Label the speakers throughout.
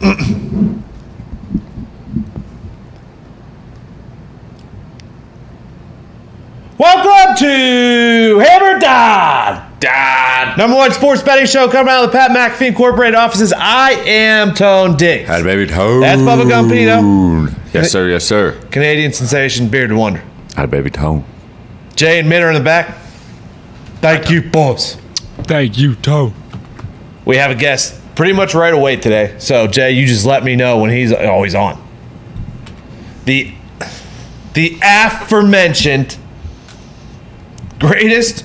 Speaker 1: Welcome to Hammer Dodd. Number one sports betting show coming out of the Pat McAfee Incorporated offices. I am Tone Diggs.
Speaker 2: Hi, baby Tone.
Speaker 1: That's Bubba Gumpino.
Speaker 2: Yes, sir. Yes, sir.
Speaker 1: Canadian sensation, Bearded Wonder.
Speaker 2: Hi, baby Tone.
Speaker 1: Jay and Mitter in the back. Thank you, boss.
Speaker 3: Thank you, Tone.
Speaker 1: We have a guest pretty much right away today. So, Jay, you just let me know when he's always on. The aforementioned greatest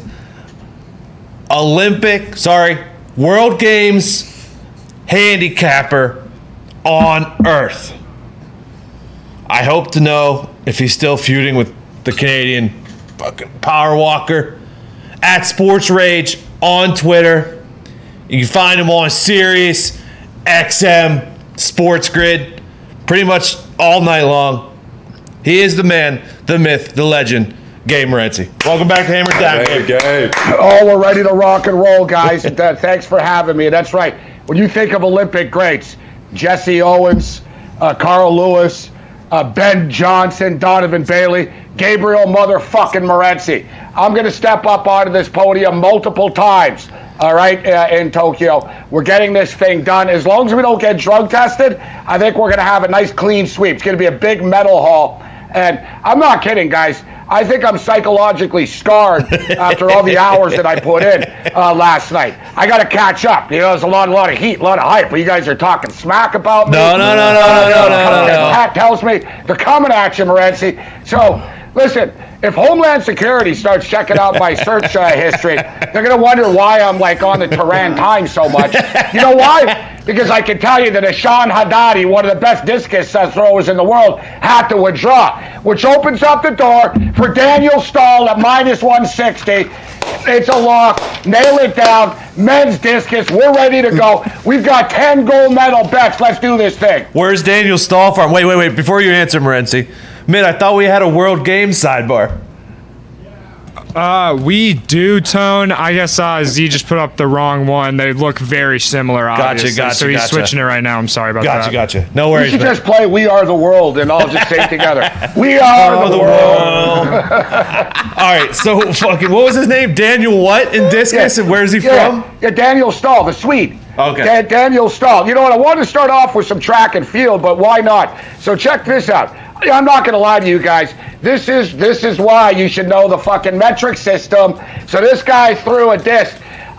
Speaker 1: World Games handicapper on earth. I hope to know if he's still feuding with the Canadian fucking power walker. At Sports Rage on Twitter. You can find him on Sirius XM Sports Grid pretty much all night long. He is the man, the myth, the legend, Gabe Morency. Welcome back to Hammer Down.
Speaker 2: Hey, Gabe.
Speaker 4: Oh, we're ready to rock and roll, guys. Thanks for having me. That's right. When you think of Olympic greats, Jesse Owens, Carl Lewis, Ben Johnson, Donovan Bailey, Gabriel motherfucking Morency. I'm going to step up onto this podium multiple times, all right, in Tokyo. We're getting this thing done. As long as we don't get drug tested, I think we're going to have a nice clean sweep. It's going to be a big medal haul. And I'm not kidding, guys. I think I'm psychologically scarred after all the hours that I put in last night. I got to catch up. You know, there's a lot of heat, a lot of hype. But you guys are talking smack about me.
Speaker 1: No.
Speaker 4: Pat tells me they're coming at you, Morency. So, listen, if Homeland Security starts checking out my search history, they're going to wonder why I'm like on the Tehran Times so much. You know why? Because I can tell you that Ashan Haddadi, one of the best discus throwers in the world, had to withdraw, which opens up the door for Daniel Stahl at minus 160. It's a lock. Nail it down. Men's discus. We're ready to go. We've got 10 gold medal bets. Let's do this thing.
Speaker 1: Where's Daniel Stahl from? Wait. Before you answer, Morency. Mitt, I thought we had a World Games sidebar.
Speaker 3: We do, Tone. I guess Z just put up the wrong one. They look very similar, obviously.
Speaker 1: Gotcha.
Speaker 3: So he's switching it right now. I'm sorry about that.
Speaker 1: Gotcha. No worries.
Speaker 4: We should just play We Are the World and all just say it together. We are the world.
Speaker 1: All right, so fucking, what was his name? Daniel what in discus, and where's he from?
Speaker 4: Yeah, Daniel Stahl, the Swede.
Speaker 1: Okay.
Speaker 4: Daniel Stahl. You know what? I wanted to start off with some track and field, but why not? So check this out. I'm not going to lie to you guys. This is why you should know the fucking metric system. So this guy threw a disc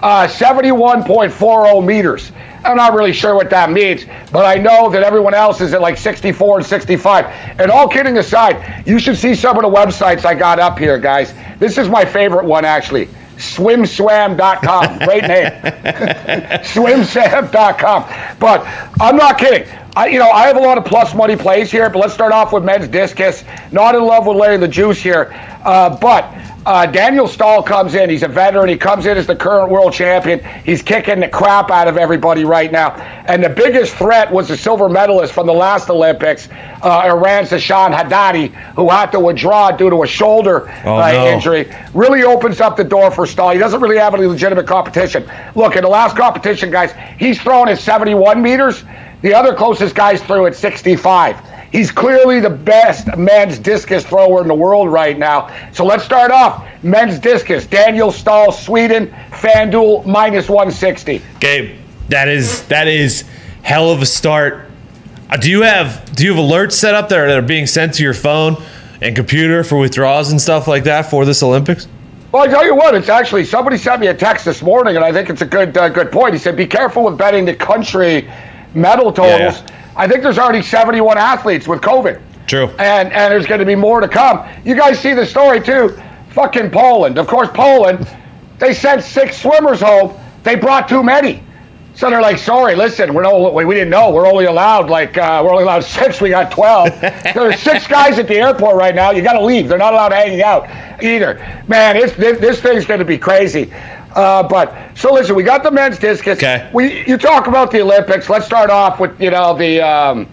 Speaker 4: 71.40 meters. I'm not really sure what that means, but I know that everyone else is at like 64 and 65. And all kidding aside, you should see some of the websites I got up here, guys. This is my favorite one, actually. Swimswam.com. Great name. Swimswam.com. But I'm not kidding. I have a lot of plus money plays here, but let's start off with men's discus. Not in love with Larry the Juice here. But Daniel Stahl comes in. He's a veteran. He comes in as the current world champion. He's kicking the crap out of everybody right now. And the biggest threat was the silver medalist from the last Olympics, Iran's Ashan Haddadi, who had to withdraw due to a shoulder injury. Really opens up the door for Stahl. He doesn't really have any legitimate competition. Look, in the last competition, guys, he's thrown at 71 meters. The other closest guys threw at 65. He's clearly the best men's discus thrower in the world right now. So let's start off. Men's discus, Daniel Stahl, Sweden, FanDuel, minus 160.
Speaker 1: Gabe, that is hell of a start. Do you have alerts set up there that are being sent to your phone and computer for withdrawals and stuff like that for this Olympics?
Speaker 4: Well, I tell you what, it's actually, somebody sent me a text this morning, and I think it's a good point. He said, be careful with betting the country medal totals. Yeah. I think there's already 71 athletes with COVID.
Speaker 1: True.
Speaker 4: And there's going to be more to come. You guys see the story too. Fucking Poland. Of course, Poland, they sent 6 swimmers home. They brought too many. So they're like, sorry, listen, we didn't know. We're only allowed 6. We got 12. There's 6 guys at the airport right now. You got to leave. They're not allowed hanging out either. Man, this thing's going to be crazy. So listen, we got the men's discus.
Speaker 1: Okay.
Speaker 4: You talk about the Olympics. Let's start off with the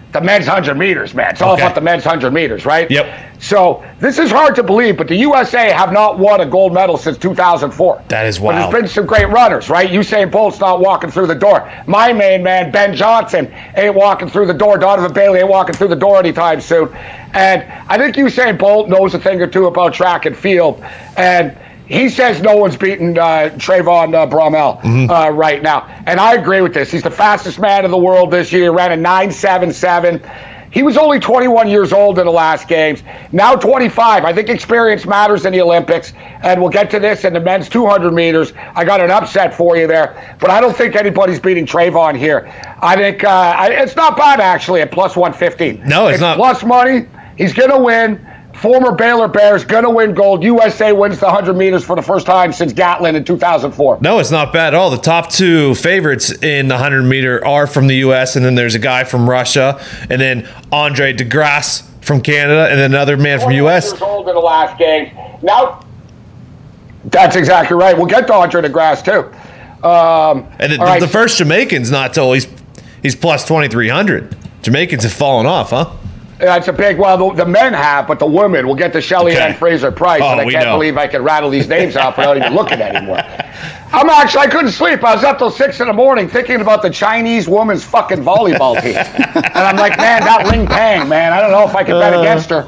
Speaker 4: the men's 100 meters, man. It's all about the men's 100 meters, right?
Speaker 1: Yep.
Speaker 4: So this is hard to believe, but the USA have not won a gold medal since 2004.
Speaker 1: That is
Speaker 4: But
Speaker 1: wild.
Speaker 4: there's been some great runners, right? Usain Bolt's not walking through the door. My main man, Ben Johnson, ain't walking through the door. Donovan Bailey ain't walking through the door anytime soon. And I think Usain Bolt knows a thing or two about track and field. And he says no one's beaten Trayvon Bromell right now. And I agree with this. He's the fastest man in the world this year. He ran a 9.77. He was only 21 years old in the last games. Now 25. I think experience matters in the Olympics. And we'll get to this in the men's 200 meters. I got an upset for you there. But I don't think anybody's beating Trayvon here. I think it's not bad, actually, at plus 115.
Speaker 1: No, it's not.
Speaker 4: Plus money. He's going to win. Former Baylor Bears going to win gold. USA wins the 100 meters for the first time since Gatlin in 2004.
Speaker 1: No, it's not bad at all. The top two favorites in the 100 meter are from the U.S., and then there's a guy from Russia, and then Andre DeGrasse from Canada, and then another man from U.S.
Speaker 4: Years old in the last game. Now, that's exactly right. We'll get to Andre DeGrasse too.
Speaker 1: And the first Jamaican's not till he's plus 2,300. Jamaicans have fallen off, huh?
Speaker 4: That's a big. Well, the men have, but the women. We'll get to Shelly Ann Fraser Price, and I can't believe I can rattle these names off without even looking anymore. I couldn't sleep. I was up till 6 a.m. thinking about the Chinese women's fucking volleyball team, and I'm like, man, that Ling Pang, man, I don't know if I can bet against her.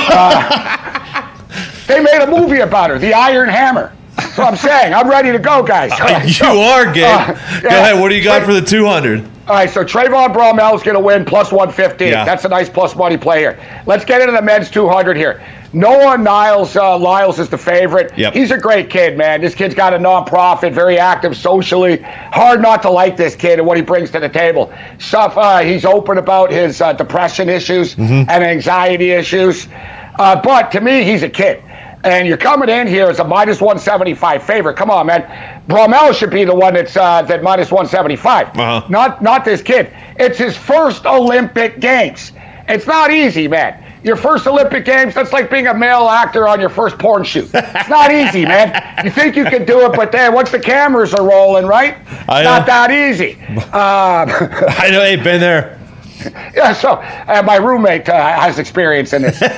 Speaker 4: They made a movie about her, The Iron Hammer. That's what I'm saying. I'm ready to go, guys.
Speaker 1: You are, Gabe. Go ahead. What do you got for the 200?
Speaker 4: All right, so Trayvon Bromell is going to win plus 115.
Speaker 1: Yeah.
Speaker 4: That's a nice plus money play here. Let's get into the men's 200 here. Noah Lyles is the favorite.
Speaker 1: Yep.
Speaker 4: He's a great kid, man. This kid's got a nonprofit, very active socially. Hard not to like this kid and what he brings to the table. He's open about his depression issues and anxiety issues. But to me, he's a kid. And you're coming in here as a minus 175 favorite. Come on, man. Bromell should be the one that's that minus 175. Not this kid. It's his first Olympic Games. It's not easy, man. Your first Olympic Games, that's like being a male actor on your first porn shoot. It's not easy, man. You think you can do it, but then once the cameras are rolling, right? It's not that easy.
Speaker 1: I know, hey, been there.
Speaker 4: Yeah, so my roommate has experience in this.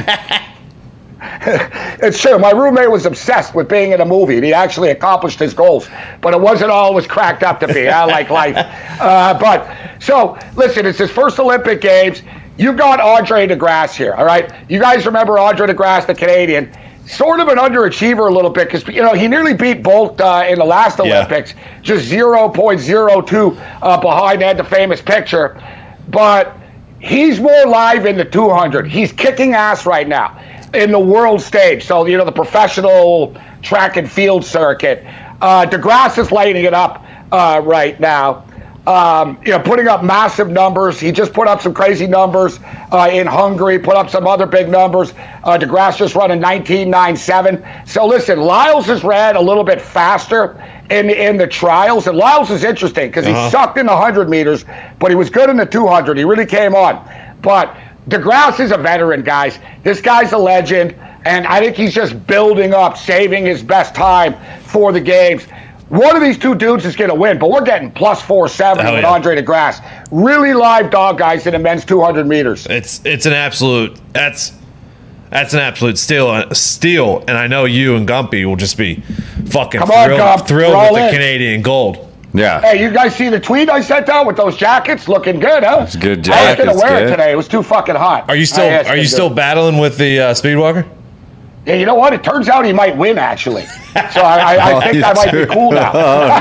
Speaker 4: It's true. My roommate was obsessed with being in a movie, and he actually accomplished his goals. But it wasn't all it was cracked up to be. I like life. So listen, it's his first Olympic Games. You got Andre DeGrasse here, all right? You guys remember Andre DeGrasse, the Canadian? Sort of an underachiever a little bit because, he nearly beat Bolt in the last Olympics, just 0.02 behind Ed, the famous picture. But he's more live in the 200. He's kicking ass right now in the world stage. So, the professional track and field circuit. DeGrasse is lighting it up right now. Putting up massive numbers. He just put up some crazy numbers in Hungary, put up some other big numbers. DeGrasse just run a 19.97. So listen, Lyles has ran a little bit faster in the trials. And Lyles is interesting because he sucked in the 100 meters, but he was good in the 200. He really came on. But DeGrasse is a veteran, guys. This guy's a legend, and I think he's just building up, saving his best time for the games. One of these two dudes is going to win, but we're getting plus 470 with Andre DeGrasse. Really live dog, guys, in the men's 200 meters.
Speaker 1: It's an absolute that's an absolute steal, and I know you and Gumpy will just be fucking thrilled with the Canadian gold.
Speaker 2: Yeah.
Speaker 4: Hey, you guys see the tweet I sent out with those jackets? Looking good, huh?
Speaker 2: It's good
Speaker 4: I was
Speaker 2: jackets.
Speaker 4: going to wear it today. It was too fucking hot.
Speaker 1: Are you still battling with the Speedwalker?
Speaker 4: Yeah, you know what? It turns out he might win, actually. So I think I might be cool now.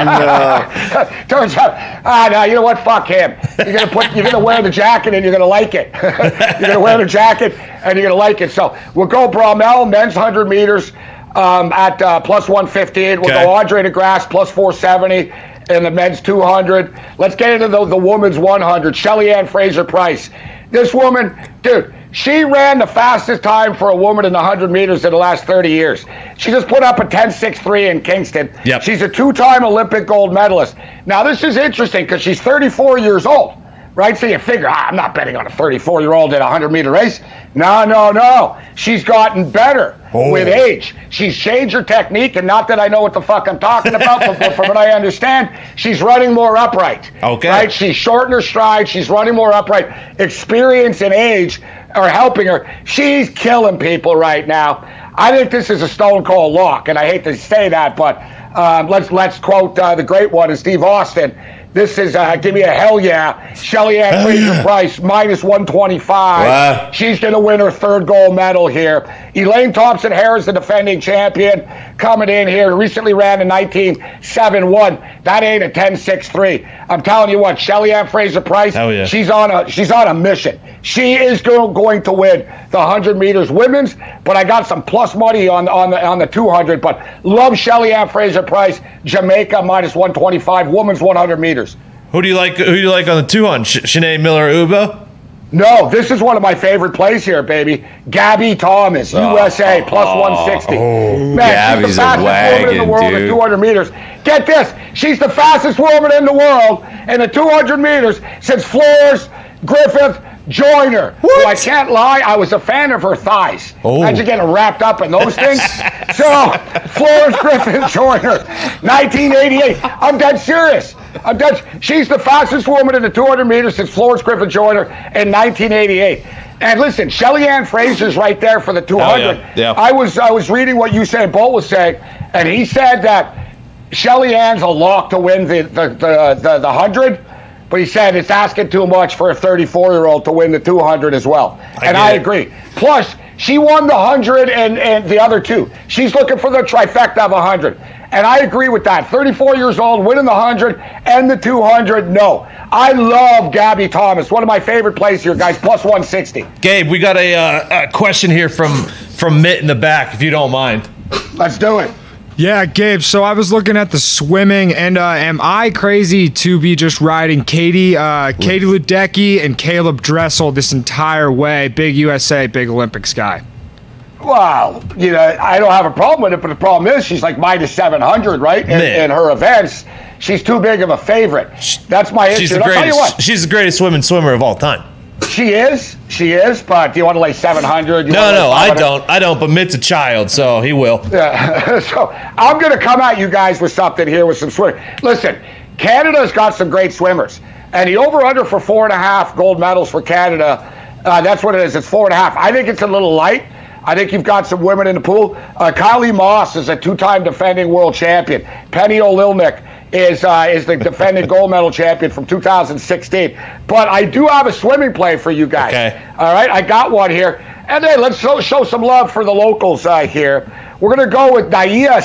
Speaker 4: No. Turns out, no, you know what? Fuck him. You're gonna wear the jacket and you're gonna like it. You're gonna wear the jacket and you're gonna like it. So we'll go Bromell, men's 100 meters at plus 115. We'll go Andre DeGrasse plus 470 in the men's 200. Let's get into the women's 100. Shelly Ann Fraser Price. This woman, dude. She ran the fastest time for a woman in the 100 meters in the last 30 years. She just put up a 10.63 in Kingston. She's a two-time Olympic gold medalist. Now, this is interesting because she's 34 years old, right? So you figure, I'm not betting on a 34-year-old at a 100-meter race. No. She's gotten better with age. She's changed her technique, and not that I know what the fuck I'm talking about, but from what I understand, she's running more upright.
Speaker 1: Okay.
Speaker 4: Right? She's shortened her stride. She's running more upright. Experience and age are helping her. She's killing people right now. I think this is a stone cold lock, and I hate to say that, but let's quote the great one, Steve Austin. This is, give me a hell yeah. Shelly-Ann Fraser-Pryce, minus 125.
Speaker 2: Wow.
Speaker 4: She's going to win her third gold medal here. Elaine Thompson-Harris, the defending champion, coming in here. Recently ran a 19.71. That ain't a 10.63. I'm telling you what, Shelly-Ann Fraser-Pryce,
Speaker 1: hell yeah.
Speaker 4: she's on a mission. She is going to win the 100 meters women's, but I got some plus money on the 200. But love Shelly-Ann Fraser-Pryce, Jamaica, minus 125, women's 100 meters.
Speaker 1: Who do you like on the 200? Shanae Miller-Ubo?
Speaker 4: No, this is one of my favorite plays here, baby. Gabby Thomas, USA, plus 160. Man,
Speaker 2: Gabby's
Speaker 4: she's the fastest woman in the world at 200 meters. Get this, she's the fastest woman in the world in the 200 meters since Flores Griffith Joyner. Who I can't lie, I was a fan of her thighs. Imagine getting wrapped up in those things. So, Flores Griffith Joyner, 1988. I'm dead serious. She's the fastest woman in the 200 meters since Florence Griffith Joyner in 1988. And listen, Shelly-Ann Fraser's right there for the 200.
Speaker 1: Yeah.
Speaker 4: I was reading what Usain Bolt was saying, and he said that Shelly-Ann's a lock to win the 100, but he said it's asking too much for a 34-year-old to win the 200 as well. I agree. Plus, she won the 100 and the other two. She's looking for the trifecta of 100. And I agree with that. 34 years old, winning the 100 and the 200, no. I love Gabby Thomas. One of my favorite plays here, guys, plus 160.
Speaker 1: Gabe, we got a question here from Mitt in the back, if you don't mind.
Speaker 4: Let's do it.
Speaker 3: Yeah, Gabe, so I was looking at the swimming, and am I crazy to be just riding Katie Ledecky and Caleb Dressel this entire way? Big USA, big Olympics guy.
Speaker 4: Well, I don't have a problem with it, but the problem is she's like minus 700, right? In her events, she's too big of a favorite. That's my issue. I'll tell you what.
Speaker 1: She's the greatest women's swimmer of all time.
Speaker 4: She is, but do you want to lay 700?
Speaker 1: No, I don't, but Mitt's a child, so he will.
Speaker 4: Yeah. So I'm going to come at you guys with something here with some swimming. Listen, Canada's got some great swimmers, and the over-under for 4.5 gold medals for Canada, that's what it is. It's 4.5. I think it's a little light. I think you've got some women in the pool. Kylie Moss is a two-time defending world champion. Penny Olilnik is the defending gold medal champion from 2016. But I do have a swimming play for you guys.
Speaker 1: Okay.
Speaker 4: All right, I got one here. And then let's show some love for the locals here. We're going to go with Daia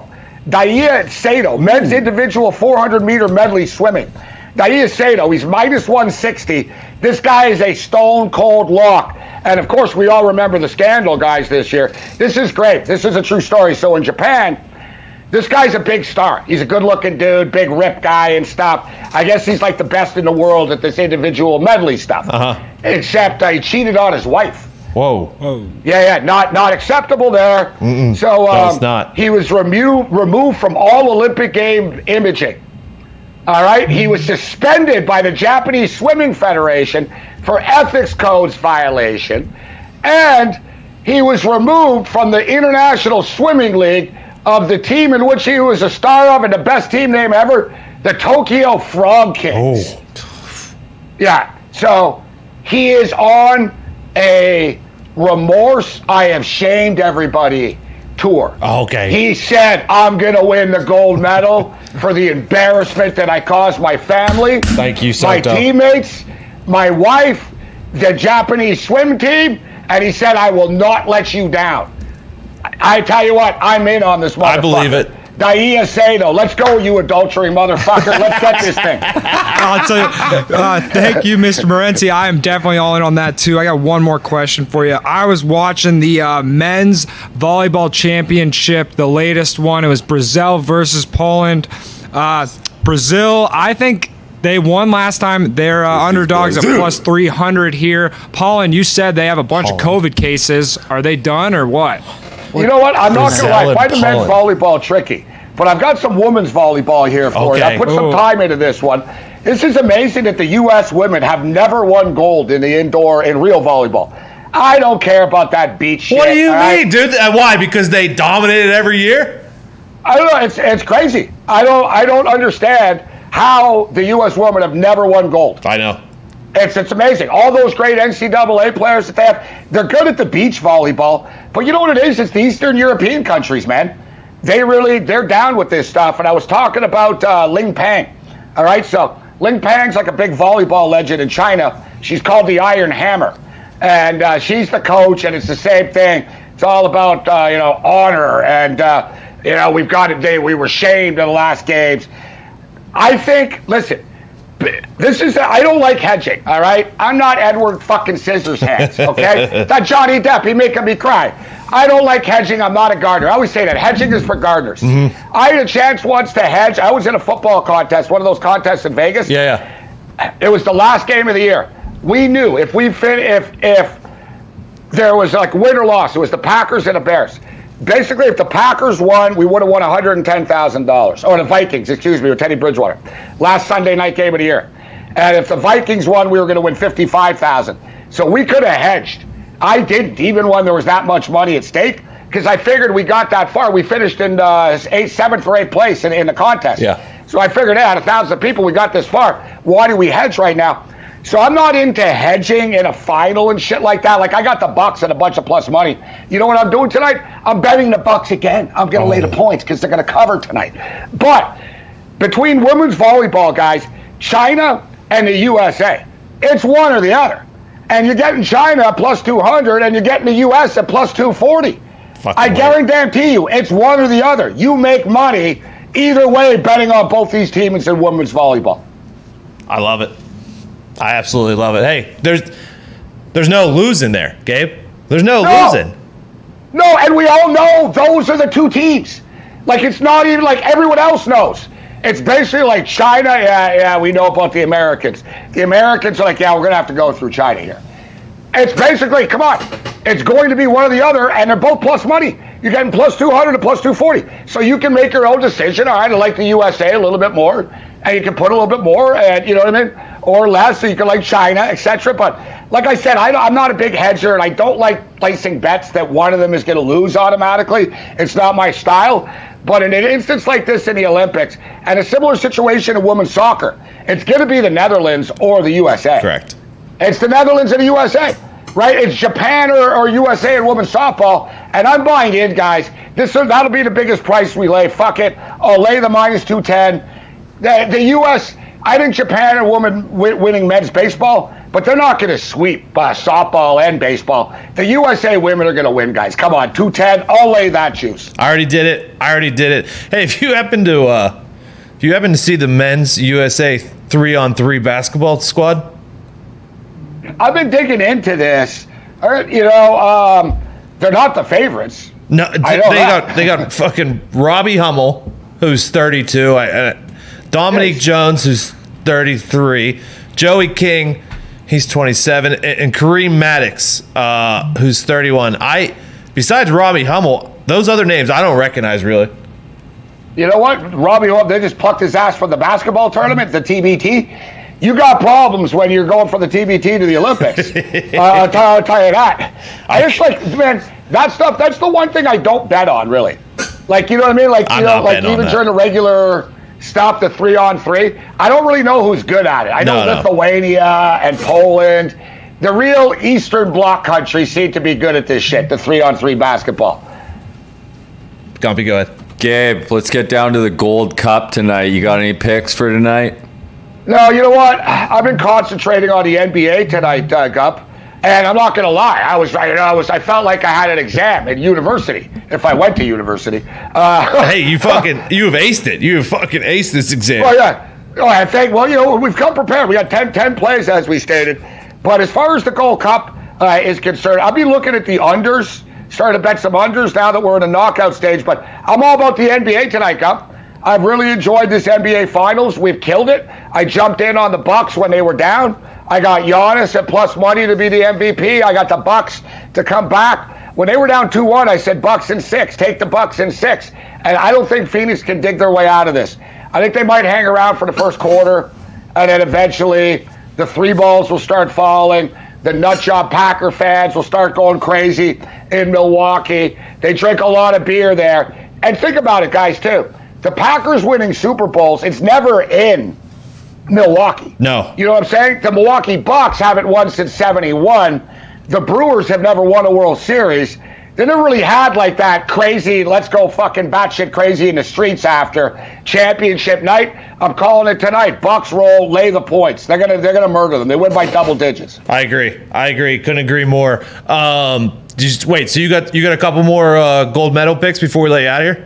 Speaker 4: Sato, men's individual 400-meter medley swimming. Daia Sato, he's minus 160. This guy is a stone-cold lock. And, of course, we all remember the scandal, guys, this year. This is great. This is a true story. So in Japan, this guy's a big star. He's a good-looking dude, big rip guy and stuff. I guess he's like the best in the world at this individual medley stuff. Except he cheated on his wife.
Speaker 1: Whoa.
Speaker 4: Yeah, not acceptable there. So
Speaker 1: No, it's not.
Speaker 4: He was removed from all Olympic game imaging. All right, he was suspended by the Japanese Swimming Federation for ethics codes violation, and he was removed from the International Swimming League of the team in which he was a star of and the best team name ever, the Tokyo Frog Kings. Yeah, so he is on a remorse, I have shamed everybody tour.
Speaker 1: Okay.
Speaker 4: He said, I'm going to win the gold medal for the embarrassment that I caused my family.
Speaker 1: Thank you,
Speaker 4: my
Speaker 1: Sato.
Speaker 4: teammates, my wife, the Japanese swim team, and he said, I will not let you down. I tell you what, I'm in on this motherfucker.
Speaker 1: I believe it.
Speaker 4: Daia Sato, let's go, you adultery motherfucker. Let's get this thing.
Speaker 3: I'll tell you, thank you, Mr. Morency. I am definitely all in on that, too. I got one more question for you. I was watching the men's volleyball championship, the latest one. It was Brazil versus Poland. Brazil, I think they won last time. They're underdogs at plus 300 here. Poland, you said they have a bunch of COVID cases. Are they done or what?
Speaker 4: You know what? I'm not going to lie. I find the men's
Speaker 1: Poland.
Speaker 4: volleyball tricky. But I've got some women's volleyball here for you. I put some time into this one. This is amazing that the U.S. women have never won gold in the indoor in real volleyball. I don't care about that beach shit.
Speaker 1: What do you
Speaker 4: right?
Speaker 1: mean, dude? Why? Because they dominated every year?
Speaker 4: I don't know. It's crazy. I don't understand how the U.S. women have never won gold.
Speaker 1: I know.
Speaker 4: It's amazing. All those great NCAA players that they have, they're good at the beach volleyball. But you know what it is? It's the Eastern European countries, man. They're down with this stuff. And I was talking about Ling Pang. All right, so Ling Pang's like a big volleyball legend in China. She's called the Iron Hammer. And she's the coach, and it's the same thing. It's all about, honor. And, we were shamed in the last games. I think, listen, I don't like hedging, all right? I'm not Edward fucking Scissorhands, okay? That Johnny Depp, he making me cry. I don't like hedging. I'm not a gardener. I always say that. Hedging is for gardeners. Mm-hmm. I had a chance once to hedge. I was in a football contest, one of those contests in Vegas.
Speaker 1: Yeah.
Speaker 4: It was the last game of the year. We knew if there was like win or loss, it was the Packers and the Bears. Basically, if the Packers won, we would have won $110,000. Or the Vikings, excuse me, with Teddy Bridgewater. Last Sunday night game of the year. And if the Vikings won, we were going to win $55,000. So we could have hedged. I didn't, even when there was that much money at stake, because I figured we got that far. We finished in 7th or 8th place in the contest.
Speaker 1: Yeah.
Speaker 4: So I figured out 1,000 people, we got this far. Why do we hedge right now? So I'm not into hedging in a final and shit like that. Like, I got the Bucks and a bunch of plus money. You know what I'm doing tonight? I'm betting the Bucks again. I'm going to lay the points because they're going to cover tonight. But between women's volleyball, guys, China and the USA, it's one or the other. And you're getting China at plus 200 and you're getting the US at plus 240. I guarantee you, it's one or the other. You make money either way betting on both these teams in women's volleyball.
Speaker 1: I love it. I absolutely love it. Hey, there's no losing there, Gabe. There's no losing.
Speaker 4: No, and we all know those are the two teams. Like, it's not even like everyone else knows. It's basically like China, yeah, we know about the Americans. The Americans are like, yeah, we're going to have to go through China here. It's basically, come on, it's going to be one or the other, and they're both plus money. You're getting plus 200 to plus 240. So you can make your own decision. All right, I like the USA a little bit more, and you can put a little bit more, and you know what I mean? Or less, so you can like China, etc. But like I said, I'm not a big hedger, and I don't like placing bets that one of them is going to lose automatically. It's not my style. But in an instance like this in the Olympics, and a similar situation in women's soccer, it's going to be the Netherlands or the USA.
Speaker 1: Correct.
Speaker 4: It's the Netherlands and the USA, right? It's Japan or USA in women's softball, and I'm buying in, guys. That'll be the biggest price we lay. Fuck it. I'll lay the minus 210. The U.S., I think Japan are winning men's baseball, but they're not going to sweep softball and baseball. The USA women are going to win, guys. Come on, 210. I'll lay that juice.
Speaker 1: I already did it. Hey, if you happen to see the men's USA 3-on-3 basketball squad,
Speaker 4: I've been digging into this. They're not the favorites.
Speaker 1: No, they got fucking Robbie Hummel, who's 32. Dominique Jones, who's 33. Joey King, he's 27, and Kareem Maddox, who's 31. Besides Robbie Hummel, those other names I don't recognize really.
Speaker 4: You know what? Robbie Hummel, they just plucked his ass from the basketball tournament, the TBT. You got problems when you're going from the TBT to the Olympics. I'll tell you that. I just man, that stuff, that's the one thing I don't bet on, really. Like, you know what I mean? Like, even during the regular stuff, the 3-on-3, I don't really know who's good at it. I know Lithuania and Poland. The real Eastern Bloc countries seem to be good at this shit, the 3-on-3 basketball.
Speaker 1: Gumpy, go ahead.
Speaker 2: Gabe, let's get down to the Gold Cup tonight. You got any picks for tonight?
Speaker 4: No, you know what? I've been concentrating on the NBA tonight, Gup. And I'm not going to lie. I felt like I had an exam in university, if I went to university.
Speaker 1: Hey, you've aced it. You've fucking aced this exam.
Speaker 4: Oh, yeah. Oh, I think, we've come prepared. We got 10 plays, as we stated. But as far as the Gold Cup is concerned, I'll be looking at the unders, starting to bet some unders now that we're in a knockout stage. But I'm all about the NBA tonight, Gup. I've really enjoyed this NBA Finals. We've killed it. I jumped in on the Bucks when they were down. I got Giannis at plus money to be the MVP. I got the Bucks to come back. When they were down 2-1, I said Bucks in 6. Take the Bucks in 6. And I don't think Phoenix can dig their way out of this. I think they might hang around for the first quarter. and then eventually the three balls will start falling. The nutjob Packer fans will start going crazy in Milwaukee. They drink a lot of beer there. And think about it, guys, too. The Packers winning Super Bowls, it's never in Milwaukee.
Speaker 1: No.
Speaker 4: You know what I'm saying? The Milwaukee Bucks haven't won since 71. The Brewers have never won a World Series. They never really had like that crazy, let's go fucking batshit crazy in the streets after championship night. I'm calling it tonight. Bucks roll, lay the points. They're gonna murder them. They win by double digits.
Speaker 1: I agree. Couldn't agree more. Wait, so you got a couple more gold medal picks before we let you out of here?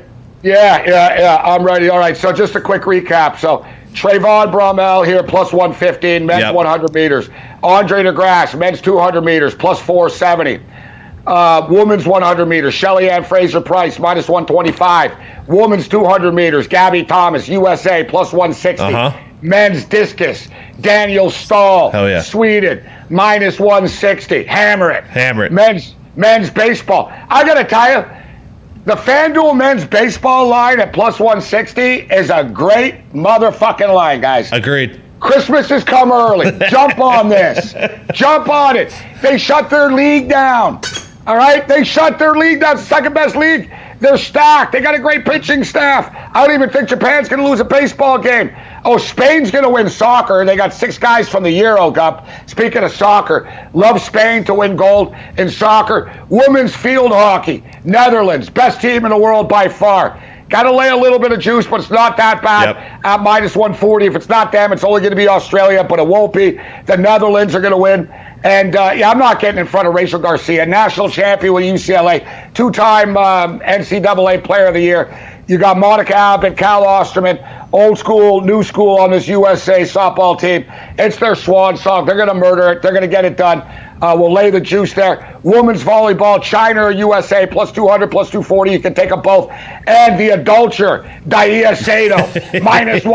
Speaker 4: Yeah. I'm ready. All right. So just a quick recap. So Trayvon Bromell here, plus 115, men's 100 meters. Andre DeGrasse, men's 200 meters, plus 470. Women's 100 meters. Shelly Ann Fraser Price, minus 125. Women's 200 meters. Gabby Thomas, USA, plus 160. Men's discus. Daniel Stahl, Sweden, minus 160. Hammer it. Men's baseball. I got to tell you, the FanDuel men's baseball line at plus 160 is a great motherfucking line, guys.
Speaker 1: Agreed.
Speaker 4: Christmas has come early. Jump on this. Jump on it. They shut their league down. All right? They shut their league down. Second best league. They're stacked. They got a great pitching staff. I don't even think Japan's going to lose a baseball game. Oh, Spain's going to win soccer. They got 6 guys from the Euro Cup. Speaking of soccer, love Spain to win gold in soccer. Women's field hockey. Netherlands, best team in the world by far. Got to lay a little bit of juice, but it's not that bad at minus 140. If it's not them, it's only going to be Australia, but it won't be. The Netherlands are going to win. And, I'm not getting in front of Rachel Garcia, national champion with UCLA, 2-time NCAA Player of the Year. You got Monica Abbott, Cal Osterman, old school, new school on this USA softball team. It's their swan song. They're going to murder it. They're going to get it done. We'll lay the juice there. Women's volleyball, China or USA, plus 200, plus 240. You can take them both. And the adulterer, Daia Sato, minus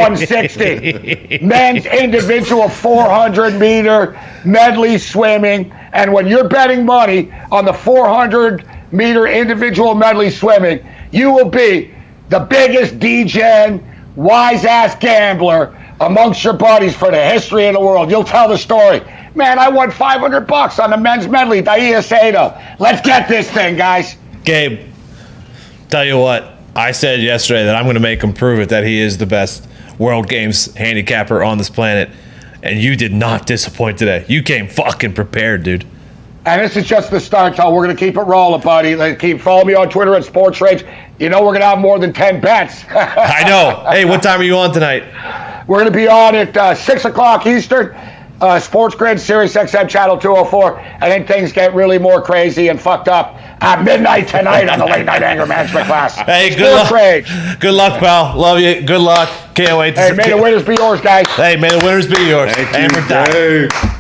Speaker 4: 160. Men's individual 400-meter medley swimming. And when you're betting money on the 400-meter individual medley swimming, you will be the biggest degen, wise-ass gambler amongst your buddies for the history of the world. You'll tell the story. Man, I won $500 on the men's medley, Daia Sato. Let's get this thing, guys.
Speaker 1: Gabe, tell you what, I said yesterday that I'm going to make him prove it that he is the best World Games handicapper on this planet, and you did not disappoint today. You came fucking prepared, dude.
Speaker 4: And this is just the start, Tom. We're going to keep it rolling, buddy. Follow me on Twitter at Sports Rage. You know we're going to have more than 10 bets.
Speaker 1: I know. Hey, what time are you on tonight?
Speaker 4: We're going to be on at 6 o'clock Eastern. Sports Grid, Sirius XM Channel 204. And then things get really more crazy and fucked up at midnight tonight on the Late Night Anger Management class.
Speaker 1: Hey, good luck. Rage. Good luck, pal. Love you. Good luck. Can't wait to
Speaker 4: see. Hey, may the winners be yours, guys.
Speaker 1: Hey, may the winners be yours.
Speaker 2: Thank you,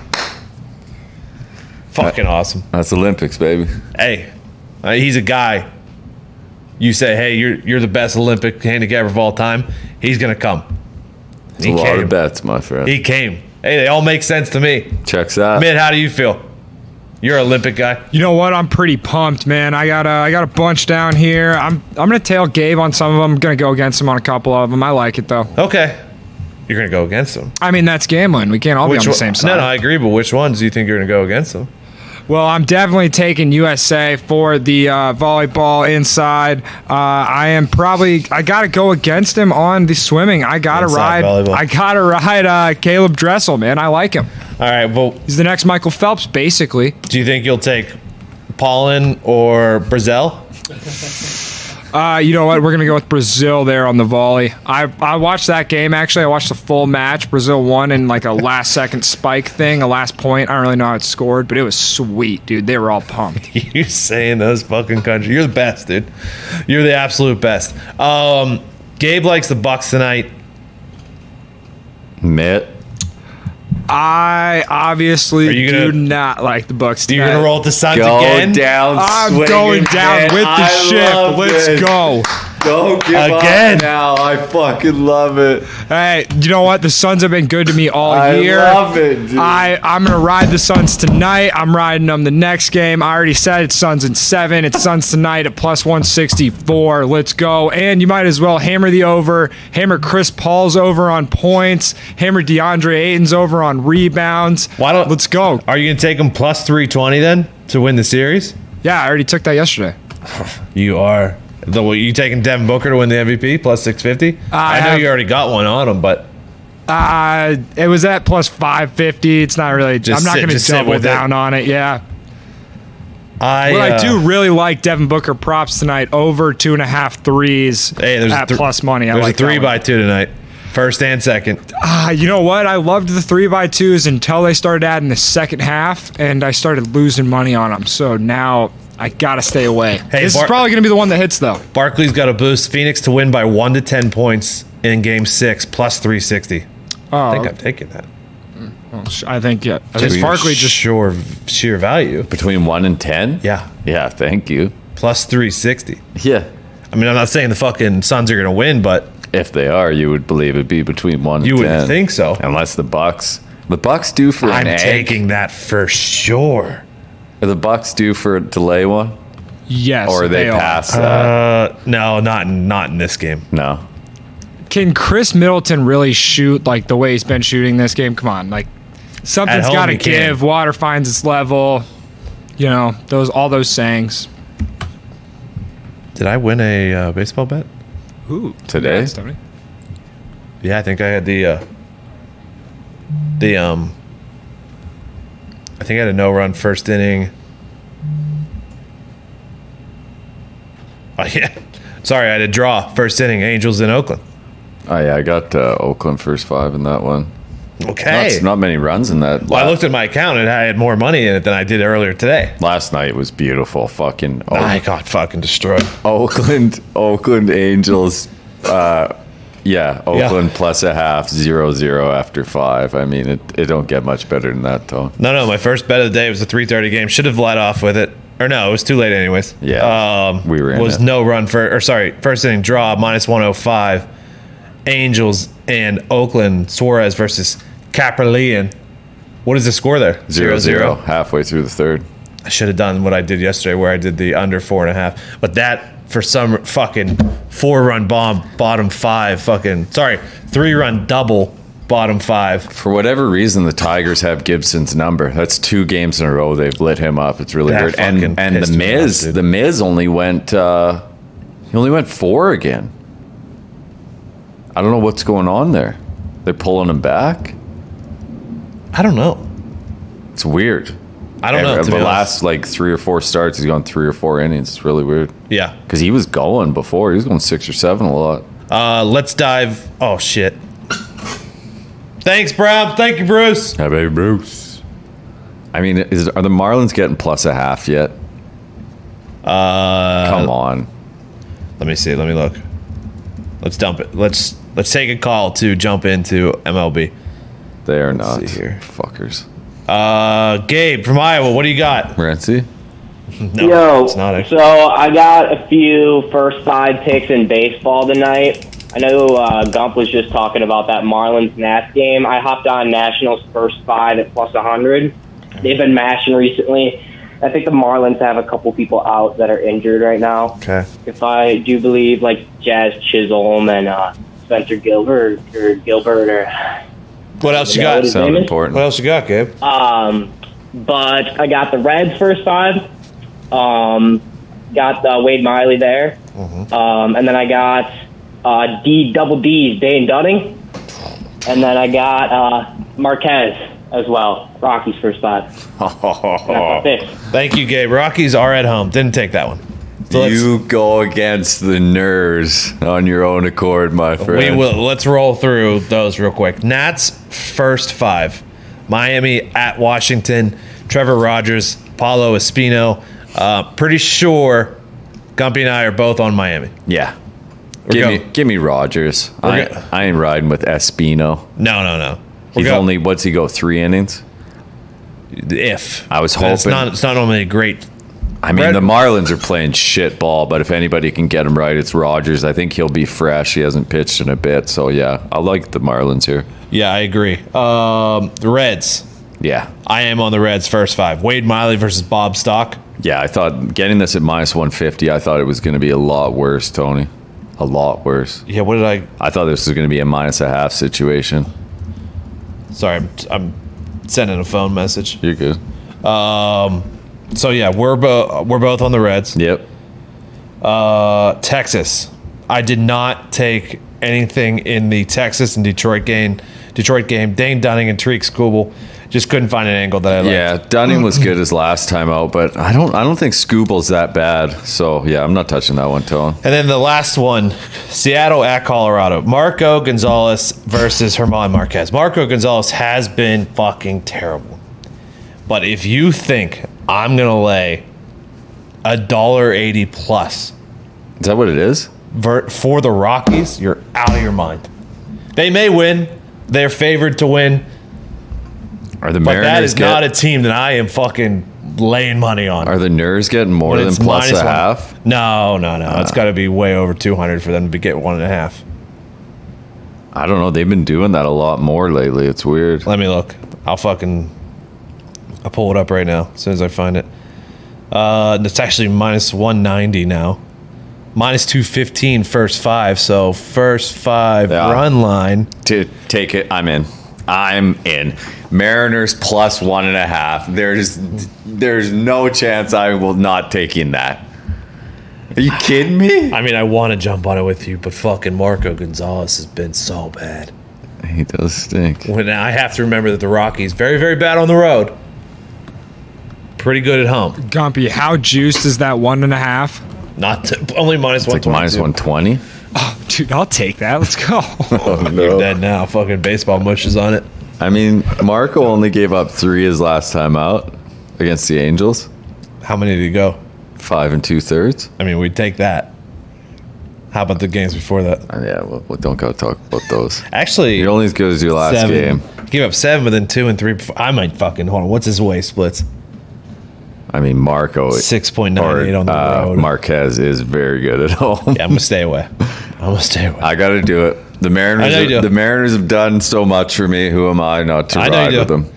Speaker 1: fucking awesome.
Speaker 2: That's Olympics, baby.
Speaker 1: Hey, he's a guy. You say, hey, you're the best Olympic handicapper of all time. He's gonna come.
Speaker 2: It's a lot of bets, my friend.
Speaker 1: He came. Hey, they all make sense to me.
Speaker 2: Checks out.
Speaker 1: Mid, how do you feel? You're an Olympic guy.
Speaker 3: You know what? I'm pretty pumped, man. I got a bunch down here. I'm gonna tail Gabe on some of them. I'm gonna go against him on a couple of them. I like it though.
Speaker 1: Okay. You're gonna go against them.
Speaker 3: I mean, that's gambling. We can't all be on the same side.
Speaker 1: No, I agree. But which ones do you think you're gonna go against them?
Speaker 3: Well, I'm definitely taking USA for the volleyball inside. I got to go against him on the swimming. I got to ride Caleb Dressel, man. I like him.
Speaker 1: All right, well,
Speaker 3: he's the next Michael Phelps, basically.
Speaker 1: Do you think you'll take Paulin or Brazil?
Speaker 3: You know what? We're going to go with Brazil there on the volley. I watched that game, actually. I watched the full match. Brazil won in like a last-second spike thing, a last point. I don't really know how it scored, but it was sweet, dude. They were all pumped.
Speaker 1: You're saying those fucking countries. You're the best, dude. You're the absolute best. Gabe likes the Bucks tonight.
Speaker 2: Mitt.
Speaker 3: I obviously do not like the Bucks tonight.
Speaker 1: You're going to roll with the Suns again?
Speaker 2: I'm
Speaker 3: going down with the ship. Let's go.
Speaker 2: Don't give
Speaker 1: Again.
Speaker 2: up now. I fucking love it.
Speaker 3: Hey, you know what? The Suns have been good to me all
Speaker 2: I
Speaker 3: year.
Speaker 2: love it, dude.
Speaker 3: I'm going to ride the Suns tonight. I'm riding them the next game. I already said it's Suns in 7. It's Suns tonight at plus 164. Let's go. And you might as well hammer the over. Hammer Chris Paul's over on points. Hammer DeAndre Ayton's over on rebounds. Let's go.
Speaker 1: Are you gonna take them plus 320 then to win the series?
Speaker 3: Yeah, I already took that yesterday.
Speaker 1: You are. You taking Devin Booker to win the MVP plus 650? I know you already got one on him, but
Speaker 3: it was at plus 550. It's not really. I'm not going to double down on it. Yeah. I do really like Devin Booker props tonight over 2.5 threes at plus money.
Speaker 1: There's a 3x2 tonight, first and second.
Speaker 3: You know what? I loved the 3x2s until they started adding the second half, and I started losing money on them. So now I gotta stay away. Hey, this is probably gonna be the one that hits though.
Speaker 1: Barkley's got to boost Phoenix to win by 1 to 10 points in Game 6 plus 360. I think I'm taking that.
Speaker 3: I think Barkley just
Speaker 1: sheer value
Speaker 2: between 1 and 10. Yeah. Thank you.
Speaker 1: Plus 360.
Speaker 2: Yeah.
Speaker 1: I mean, I'm not saying the fucking Suns are gonna win, but
Speaker 2: if they are, you would believe it'd be between 1 and 10.
Speaker 1: You would think so,
Speaker 2: unless the Bucks. The Bucks due for an egg.
Speaker 1: I'm taking that for sure.
Speaker 2: Are the Bucks due for a delay one?
Speaker 3: Yes.
Speaker 2: Or are they past that?
Speaker 1: No, not in this game.
Speaker 2: No.
Speaker 3: Can Chris Middleton really shoot like the way he's been shooting this game? Come on, like something's got to give. Water finds its level. You know, all those sayings.
Speaker 1: Did I win a baseball bet?
Speaker 3: Ooh,
Speaker 2: today?
Speaker 1: Yeah, I think I had I think I had a no-run first inning. Oh, yeah. Sorry, I had a draw first inning, Angels in Oakland.
Speaker 2: Oh, yeah, I got Oakland first 5 in that one.
Speaker 1: Okay.
Speaker 2: Not many runs in that.
Speaker 1: Well, I looked at my account and I had more money in it than I did earlier today.
Speaker 2: Last night was beautiful.
Speaker 1: I got fucking destroyed.
Speaker 2: Oakland Angels. Oakland plus a half, 0-0 after 5. I mean, it don't get much better than that, though.
Speaker 1: No. My first bet of the day was a 3:30 game. Should have led off with it. Or no, it was too late anyways.
Speaker 2: Yeah, we were in
Speaker 1: was
Speaker 2: it.
Speaker 1: No run first inning draw, minus 105. Angels and Oakland, Suarez versus Kaprielian. What is the score there?
Speaker 2: 0-0, halfway through the third.
Speaker 1: I should have done what I did yesterday where I did the under 4.5. But that, for some fucking 4-run bomb, bottom 5, 3-run double, bottom 5.
Speaker 2: For whatever reason, the Tigers have Gibson's number. That's 2 games in a row they've lit him up. It's really weird. And the Miz only went 4 again. I don't know what's going on there. They're pulling him back.
Speaker 1: I don't know.
Speaker 2: It's weird.
Speaker 1: I don't know.
Speaker 2: The last 3 or 4 starts, he's gone 3 or 4 innings. It's really weird.
Speaker 1: Yeah,
Speaker 2: because he was going before. He was going 6 or 7 a lot.
Speaker 1: Let's dive. Oh shit. Thanks, Brown. Thank you, Bruce.
Speaker 2: Hey, baby, Bruce. I mean, are the Marlins getting plus a half yet? Come on.
Speaker 1: Let me see. Let me look. Let's dump it. Let's take a call to jump into MLB.
Speaker 2: They are not.
Speaker 1: Let's see here.
Speaker 2: Fuckers.
Speaker 1: Gabe from Iowa, what do you got?
Speaker 2: Morency?
Speaker 1: No, it's not actually.
Speaker 5: So I got a few first 5 picks in baseball tonight. I know Gump was just talking about that Marlins-Nats game. I hopped on Nationals first 5 at plus 100. They've been mashing recently. I think the Marlins have a couple people out that are injured right now.
Speaker 1: Okay.
Speaker 5: If I do believe, Jazz Chisholm and Spencer Gilbert or
Speaker 1: what else you got?
Speaker 2: Sound important.
Speaker 1: What else you got, Gabe?
Speaker 5: But I got the Reds first 5. Got Wade Miley there.
Speaker 1: Mm-hmm.
Speaker 5: And then I got double D's, Dane Dunning. And then I got Marquez as well. Rockies first 5.
Speaker 1: Thank you, Gabe. Rockies are at home. Didn't take that one. So
Speaker 2: you go against the nerds on your own accord, my friend.
Speaker 1: We will. Let's roll through those real quick. Nats first 5. Miami at Washington. Trevor Rogers, Paulo Espino. Pretty sure Gumpy and I are both on Miami.
Speaker 2: Yeah. Give me Rogers. I ain't riding with Espino.
Speaker 1: No.
Speaker 2: What's he go, 3 innings?
Speaker 1: If
Speaker 2: I was hoping
Speaker 1: it's not normally a great
Speaker 2: I mean, the Marlins are playing shit ball, but if anybody can get him right, it's Rogers. I think he'll be fresh. He hasn't pitched in a bit. So, yeah, I like the Marlins here.
Speaker 1: Yeah, I agree. The Reds.
Speaker 2: Yeah.
Speaker 1: I am on the Reds first 5. Wade Miley versus Bob Stock.
Speaker 2: Yeah, I thought getting this at minus 150, I thought it was going to be a lot worse, Tony. A lot worse.
Speaker 1: Yeah, what did
Speaker 2: I thought this was going to be a minus a half situation.
Speaker 1: Sorry, I'm sending a phone message.
Speaker 2: You're good.
Speaker 1: So yeah, we're both on the Reds.
Speaker 2: Yep.
Speaker 1: Texas. I did not take anything in the Texas and Detroit game. Dane Dunning and Tariq Skubal. Just couldn't find an angle that I liked.
Speaker 2: Yeah, Dunning was good his last time out, but I don't think Skubal's that bad. So yeah, I'm not touching that one, Tone.
Speaker 1: And then the last one, Seattle at Colorado. Marco Gonzalez versus German Marquez. Marco Gonzalez has been fucking terrible. But if you think I'm gonna lay $1.80 plus,
Speaker 2: is that what it is?
Speaker 1: For the Rockies, you're out of your mind. They may win. They're favored to win.
Speaker 2: Are the
Speaker 1: but
Speaker 2: Mariners
Speaker 1: that is not a team that I am fucking laying money on.
Speaker 2: Are the Nerds getting more than plus a half?
Speaker 1: No. It's got to be way over 200 for them to get 1.5.
Speaker 2: I don't know. They've been doing that a lot more lately. It's weird.
Speaker 1: Let me look. I'll pull it up right now as soon as I find it. It's actually minus 190 now. Minus 215 first 5. So first 5 run line.
Speaker 2: To take it, I'm in. Mariners plus 1.5. There's no chance I will not taking that. Are you kidding me?
Speaker 1: I mean, I want to jump on it with you, but fucking Marco Gonzalez has been so bad.
Speaker 2: He does stink.
Speaker 1: When I have to remember that the Rockies very, very bad on the road. Pretty good at home.
Speaker 3: Gumpy, how juiced is that 1.5?
Speaker 1: Only minus 120.
Speaker 2: Like minus 120.
Speaker 3: Oh, dude, I'll take that. Let's go.
Speaker 2: Oh, no.
Speaker 1: You're dead now. Fucking baseball mushes on it.
Speaker 2: I mean, Marco only gave up 3 his last time out against the Angels.
Speaker 1: How many did he go?
Speaker 2: 5 2/3.
Speaker 1: I mean, we'd take that. How about the games before that?
Speaker 2: Yeah, well, don't go talk about those.
Speaker 1: Actually,
Speaker 2: you're only as good as your last game.
Speaker 1: Gave up 7, but then 2 and 3. I might fucking hold on. What's his away splits?
Speaker 2: I mean, Marco
Speaker 1: 6.98 on the road.
Speaker 2: Marquez is very good at home.
Speaker 1: Yeah, I'm gonna stay away. I
Speaker 2: got to do it. The Mariners have done so much for me. Who am I not to ride with them?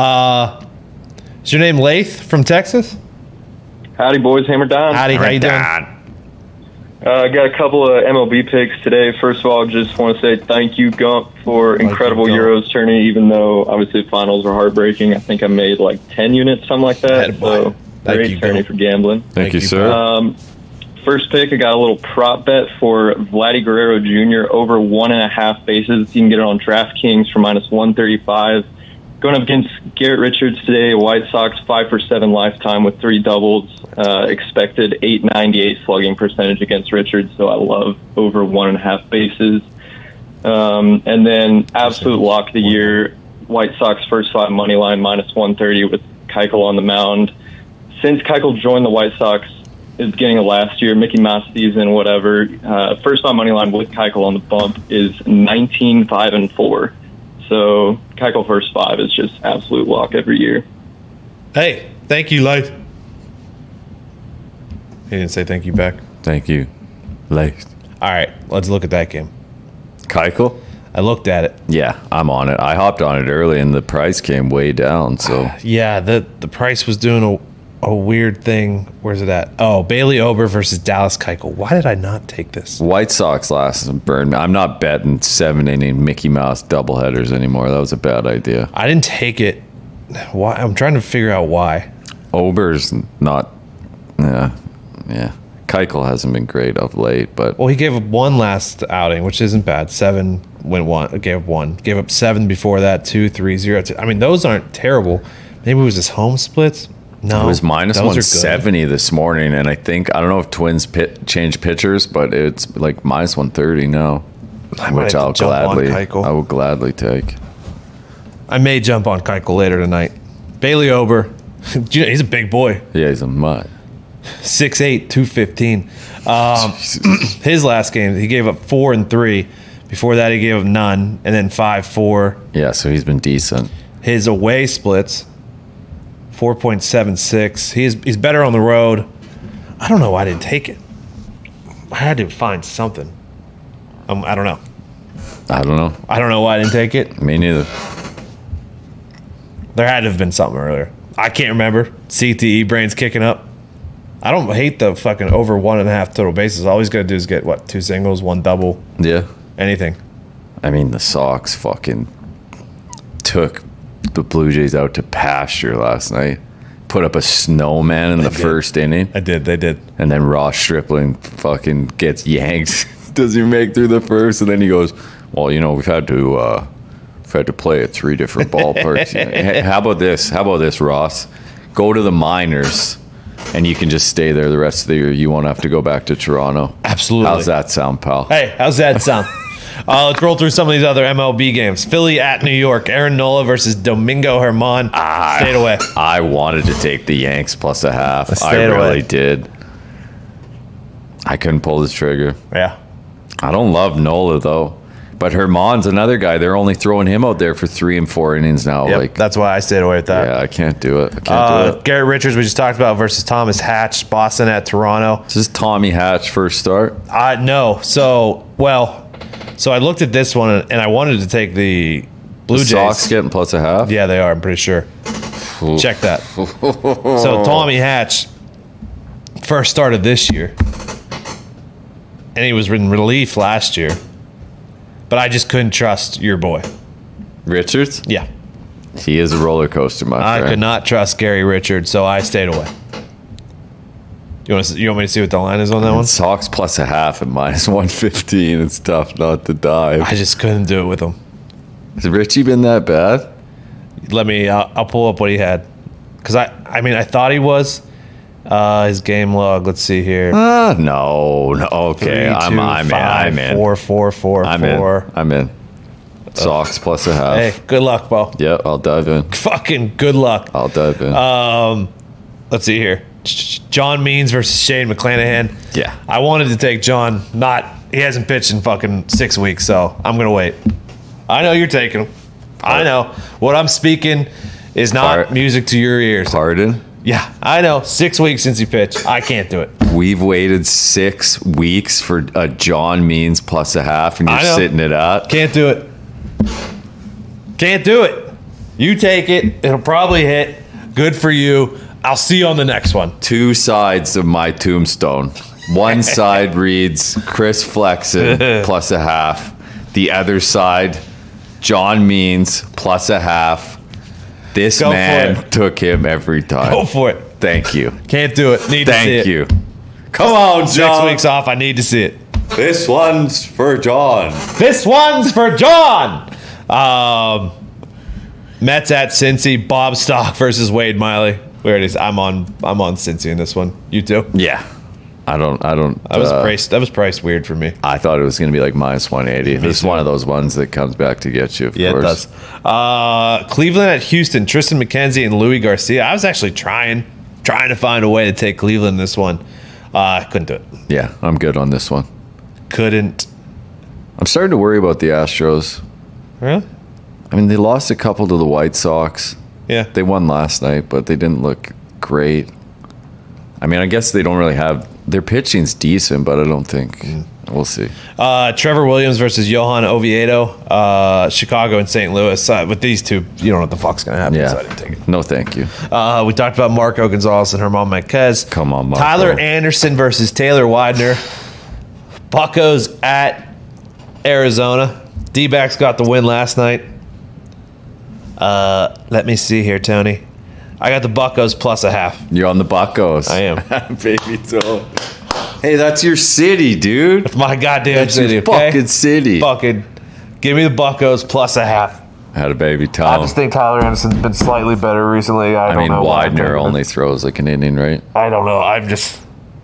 Speaker 1: Is your name Lath from Texas?
Speaker 6: Howdy, boys. Hammer down.
Speaker 1: Howdy, how you doing?
Speaker 6: I got a couple of MLB picks today. First of all, just want to say thank you, Gump, for incredible Euros tourney, even though obviously the finals were heartbreaking. I think I made like 10 units, something like that. So great tourney for gambling.
Speaker 2: Thank you, sir.
Speaker 6: First pick, I got a little prop bet for Vladdy Guerrero Jr. over 1.5 bases. You can get it on DraftKings for minus 135. Going up against Garrett Richards today, White Sox 5 for 7 lifetime with 3 doubles. Expected 898 slugging percentage against Richards, so I love over 1.5 bases. And then absolute lock of the year, White Sox first 5 money line minus 130 with Keuchel on the mound. Since Keuchel joined the White Sox at the beginning of last year, Mickey Mouse season, whatever, first 5 money line with Keuchel on the bump is 19-5-4. So Keuchel first 5 is just absolute lock every year.
Speaker 1: Hey, thank you, Light. He didn't say thank you back.
Speaker 2: Thank you, Light.
Speaker 1: All right, let's look at that game.
Speaker 2: Keuchel?
Speaker 1: I looked at it.
Speaker 2: Yeah, I'm on it. I hopped on it early, and the price came way down. So
Speaker 1: yeah, the price was doing a weird thing. Where's it at? Oh, Bailey Ober versus Dallas Keuchel. Why did I not take this?
Speaker 2: White Sox last burned me. I'm not betting 7-inning Mickey Mouse doubleheaders anymore. That was a bad idea.
Speaker 1: I didn't take it. Why? I'm trying to figure out why.
Speaker 2: Ober's not. Yeah. Keuchel hasn't been great of late, but
Speaker 1: well, he gave up 1 last outing, which isn't bad. 7 went 1. Gave up 1. Gave up 7 before that. 2, 3, 0. 2. I mean, those aren't terrible. Maybe it was his home splits. No,
Speaker 2: it was minus 170 this morning, and I don't know if Twins changed pitchers, but it's like minus 130 now, which I will gladly take.
Speaker 1: I may jump on Keuchel later tonight. Bailey Ober, he's a big boy.
Speaker 2: Yeah, he's a mutt.
Speaker 1: 6'8", 215. His last game, he gave up 4 and 3. Before that, he gave up none, and then 5-4.
Speaker 2: Yeah, so he's been decent.
Speaker 1: His away splits. 4.76. He's better on the road. I don't know why I didn't take it. I had to find something. I don't know.
Speaker 2: I don't know.
Speaker 1: I don't know why I didn't take it.
Speaker 2: Me neither.
Speaker 1: There had to have been something earlier. I can't remember. CTE brain's kicking up. I don't hate the fucking over 1.5 total bases. All he's got to do is get, 2 singles, 1 double.
Speaker 2: Yeah.
Speaker 1: Anything.
Speaker 2: I mean, the Sox fucking took the Blue Jays out to pasture last night. Put up a snowman in the first inning.
Speaker 1: They did.
Speaker 2: And then Ross Stripling fucking gets yanked. Doesn't even make through the first. And then he goes, well, we've had to play at 3 different ballparks. Hey, how about this, Ross? Go to the minors, and you can just stay there the rest of the year. You won't have to go back to Toronto.
Speaker 1: Absolutely.
Speaker 2: How's that sound, pal?
Speaker 1: Hey, how's that sound? Let's roll through some of these other MLB games. Philly at New York. Aaron Nola versus Domingo Germán. Stayed away.
Speaker 2: I wanted to take the Yanks plus a half. I
Speaker 1: really
Speaker 2: really did. I couldn't pull the trigger.
Speaker 1: Yeah.
Speaker 2: I don't love Nola, though. But Germán's another guy. They're only throwing him out there for 3 and 4 innings now.
Speaker 1: Yep, that's why I stayed away with that.
Speaker 2: Yeah, I can't do it. I can't do it.
Speaker 1: Garrett Richards, we just talked about, versus Thomas Hatch. Boston at Toronto.
Speaker 2: Is this Tommy Hatch first start?
Speaker 1: No. So I looked at this one, and I wanted to take the Blue Jays.
Speaker 2: Sox getting plus a half?
Speaker 1: Yeah, they are. I'm pretty sure.
Speaker 2: Ooh.
Speaker 1: Check that. So Tommy Hatch first started this year, and he was in relief last year. But I just couldn't trust your boy.
Speaker 2: Richards?
Speaker 1: Yeah.
Speaker 2: He is a roller coaster, my friend.
Speaker 1: I could not trust Gary Richards, so I stayed away. You want me to see what the line is on that one?
Speaker 2: Sox plus a half at minus 115. It's tough not to dive.
Speaker 1: I just couldn't do it with him.
Speaker 2: Has Richie been that bad?
Speaker 1: I'll pull up what he had. Because I thought he was. His game log, let's see here.
Speaker 2: No. Okay.
Speaker 1: 3, 2,
Speaker 2: I'm in.
Speaker 1: 4, 4, 4,
Speaker 2: I'm
Speaker 1: 4.
Speaker 2: I'm in. Sox plus a half.
Speaker 1: Hey, good luck, Bo.
Speaker 2: Yeah, I'll dive in.
Speaker 1: Fucking good luck.
Speaker 2: I'll dive in.
Speaker 1: Let's see here. John Means versus Shane McClanahan.
Speaker 2: Yeah.
Speaker 1: I wanted to take John. He hasn't pitched in fucking 6 weeks, so I'm going to wait. I know you're taking him. I know. What I'm speaking is not music to your ears.
Speaker 2: Pardon?
Speaker 1: Yeah, I know. 6 weeks since he pitched. I can't do it.
Speaker 2: We've waited 6 weeks for a John Means plus a half, and you're sitting it up.
Speaker 1: Can't do it. Can't do it. You take it. It'll probably hit. Good for you. I'll see you on the next one.
Speaker 2: 2 sides of my tombstone. One side reads Chris Flexen plus a half. The other side, John Means plus a half. This man took him every time.
Speaker 1: Go for it.
Speaker 2: Thank you.
Speaker 1: Can't do it. Need to see it.
Speaker 2: Thank you. Come on, John.
Speaker 1: 6 weeks off. I need to see it.
Speaker 2: This one's for John.
Speaker 1: This one's for John. Mets at Cincy. Bob Stock versus Wade Miley. Where it is. I'm on Cincy in this one. You too?
Speaker 2: Yeah. I don't.
Speaker 1: That was priced weird for me.
Speaker 2: I thought it was going to be like minus 180. This is one of those ones that comes back to get you. Of course.
Speaker 1: It does. Cleveland at Houston. Tristan McKenzie and Louis Garcia. I was actually trying to find a way to take Cleveland in this one. I couldn't do it.
Speaker 2: Yeah, I'm good on this one.
Speaker 1: Couldn't.
Speaker 2: I'm starting to worry about the Astros.
Speaker 1: Really?
Speaker 2: I mean, they lost a couple to the White Sox.
Speaker 1: Yeah.
Speaker 2: They won last night, but they didn't look great. I mean, I guess they don't really have... Their pitching's decent, but I don't think... We'll see.
Speaker 1: Trevor Williams versus Johan Oviedo. Chicago and St. Louis. With these two, you don't know what the fuck's going to happen, so I didn't take it.
Speaker 2: No, thank you.
Speaker 1: We talked about Marco Gonzalez and Germán Marquez.
Speaker 2: Come on, Marco.
Speaker 1: Tyler Anderson versus Taylor Widener. Buccos at Arizona. D-backs got the win last night. Let me see here, Tony. I got the Buccos plus a half.
Speaker 2: You're on the Buccos.
Speaker 1: I am.
Speaker 2: Baby toe. Hey, that's your city, dude.
Speaker 1: That's my goddamn
Speaker 2: that's
Speaker 1: city,
Speaker 2: your
Speaker 1: okay?
Speaker 2: fucking city.
Speaker 1: Fucking give me the Buccos plus a half.
Speaker 2: Had a baby toe.
Speaker 1: I just think Tyler Anderson's been slightly better recently. I don't know.
Speaker 2: Widener only throws like an inning, right?
Speaker 1: I don't know. I'm just...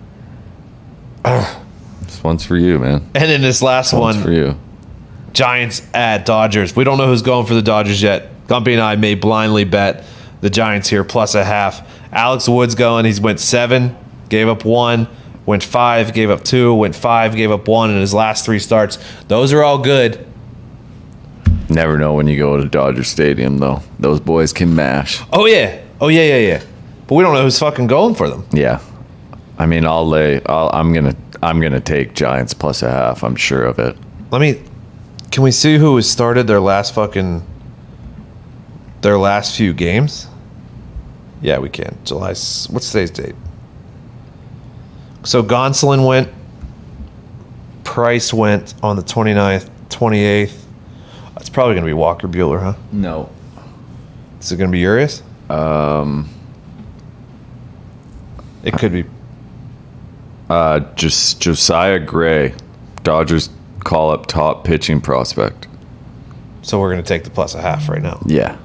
Speaker 2: This one's for you, man.
Speaker 1: And then this last one
Speaker 2: for you.
Speaker 1: Giants at Dodgers. We don't know who's going for the Dodgers yet. Gumpy and I may blindly bet the Giants here plus a half. Alex Wood's going. He's went 7, gave up 1, went 5, gave up 2, went 5, gave up 1 in his last 3 starts. Those are all good.
Speaker 2: Never know when you go to Dodger Stadium, though. Those boys can mash.
Speaker 1: Oh, yeah. Oh, yeah. But we don't know who's fucking going for them.
Speaker 2: Yeah. I mean, I'm gonna take Giants plus a half. I'm sure of it.
Speaker 1: Can we see who has started their last few games? Yeah, we can. What's today's date? So Gonsolin went. Price went on the 29th, 28th. It's probably going to be Walker Buehler, huh?
Speaker 2: No.
Speaker 1: Is it going to be Urias? It could be.
Speaker 2: Just Josiah Gray, Dodgers call-up top pitching prospect.
Speaker 1: So we're going to take the plus a half right now.
Speaker 2: Yeah.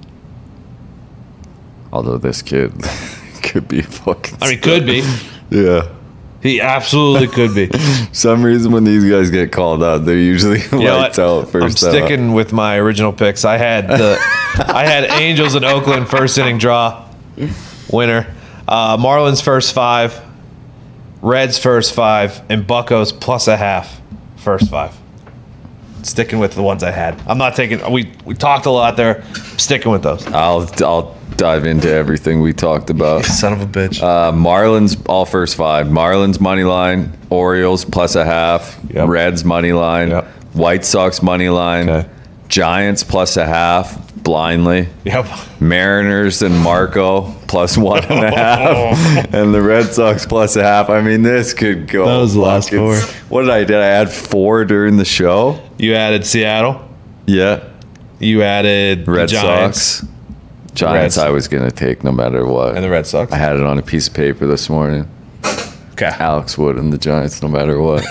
Speaker 2: Although this kid could be fucking...
Speaker 1: could be.
Speaker 2: Yeah.
Speaker 1: He absolutely could be.
Speaker 2: Some reason when these guys get called out, they're usually lights out first.
Speaker 1: I'm sticking with my original picks. I had Angels in Oakland first inning draw winner. Marlins first 5, Reds first 5, and Buccos plus a half first 5. Sticking with the ones I had. I'm not taking. We talked a lot there. I'm sticking with those.
Speaker 2: I'll dive into everything we talked about.
Speaker 1: Son of a bitch.
Speaker 2: Marlins all first 5. Marlins money line. Orioles plus a half.
Speaker 1: Yep.
Speaker 2: Reds money line.
Speaker 1: Yep.
Speaker 2: White Sox money line.
Speaker 1: Okay.
Speaker 2: Giants plus a half blindly.
Speaker 1: Yep.
Speaker 2: Mariners and Marco plus 1.5, and the Red Sox plus a half. I mean, this could go.
Speaker 1: That was the last 4.
Speaker 2: What did I add 4 during the show?
Speaker 1: You added Seattle.
Speaker 2: Yeah.
Speaker 1: You added
Speaker 2: Red
Speaker 1: Giants.
Speaker 2: Sox. Giants, I was gonna take no matter what.
Speaker 1: And the Red Sox.
Speaker 2: I had it on a piece of paper this morning.
Speaker 1: Okay.
Speaker 2: Alex Wood and the Giants, no matter what.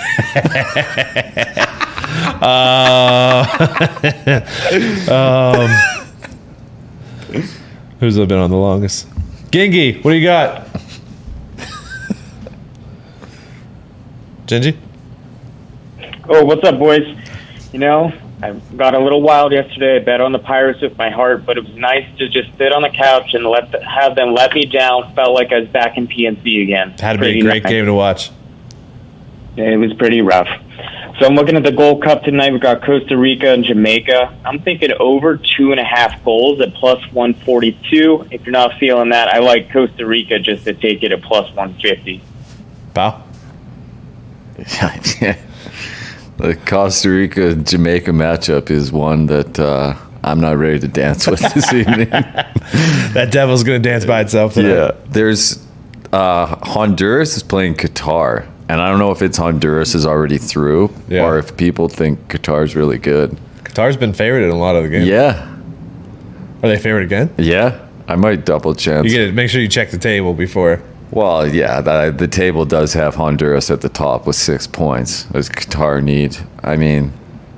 Speaker 1: Who's been on the longest? Gingy, what do you got? Gingy?
Speaker 7: Oh, what's up, boys? You know, I got a little wild yesterday. I bet on the Pirates with my heart, but it was nice to just sit on the couch and have them let me down. Felt like I was back in PNC again.
Speaker 1: Had to be a great game to watch.
Speaker 7: It was pretty rough. So I'm looking at the Gold Cup tonight. We've got Costa Rica and Jamaica. I'm thinking over 2.5 goals at plus 142. If you're not feeling that, I like Costa Rica just to take it at plus 150.
Speaker 1: Pal?
Speaker 2: Yeah. The Costa Rica-Jamaica matchup is one that I'm not ready to dance with this evening.
Speaker 1: That devil's going to dance by itself tonight.
Speaker 2: Yeah. There's Honduras is playing Qatar. And I don't know if it's Honduras is already through or if people think Qatar's really good.
Speaker 1: Qatar's been favored in a lot of the games.
Speaker 2: Yeah.
Speaker 1: Are they favored again?
Speaker 2: Yeah. I might double chance.
Speaker 1: You gotta make sure you check the table before.
Speaker 2: Well, yeah, the table does have Honduras at the top with 6 points. Does Qatar need? I mean,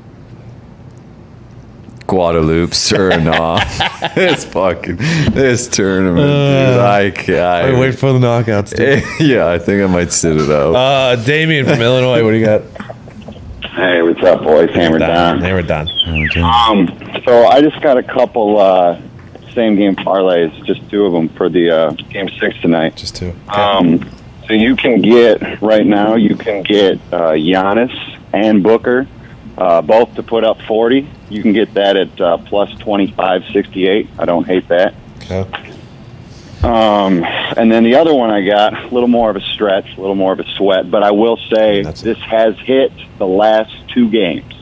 Speaker 2: Guadalupe, Suriname. This tournament, dude. I can't.
Speaker 1: Wait for the knockouts, dude.
Speaker 2: Yeah, I think I might sit it out.
Speaker 1: Damien from Illinois, what do you got?
Speaker 8: Hey, what's up, boys? Hammer down.
Speaker 1: Hammer down.
Speaker 8: So I just got a couple same game parlays, just 2 of them for the game 6 tonight.
Speaker 1: Just 2. Okay.
Speaker 8: So you can get right now. You can get Giannis and Booker both to put up 40. You can get that at plus 25.68. I don't hate that.
Speaker 1: Okay.
Speaker 8: And then the other one I got, a little more of a stretch, a little more of a sweat, but I will say this has hit the last 2 games.